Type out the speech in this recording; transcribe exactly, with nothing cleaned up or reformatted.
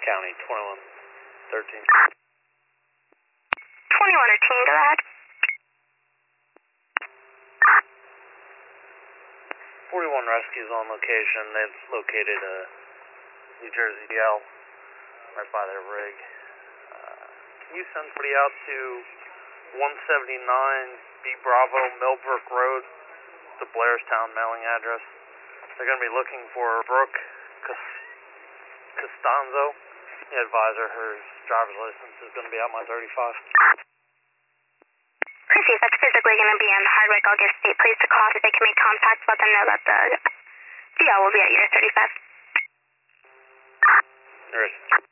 County, twenty-one thirteen. twenty-one thirteen, go ahead. forty-one rescues on location. They've located a New Jersey D L right by their rig. Uh, can you send somebody out to one seventy-nine B Bravo Millbrook Road, the Blairstown mailing address? They're going to be looking for Brooke Costanzo. The advisor, her driver's license is going to be out my thirty-five. Appreciate that's physically going to be in Hardwick. I'll give state police a call so they can make contact, let them know that the D L will be at your thirty-five. There is.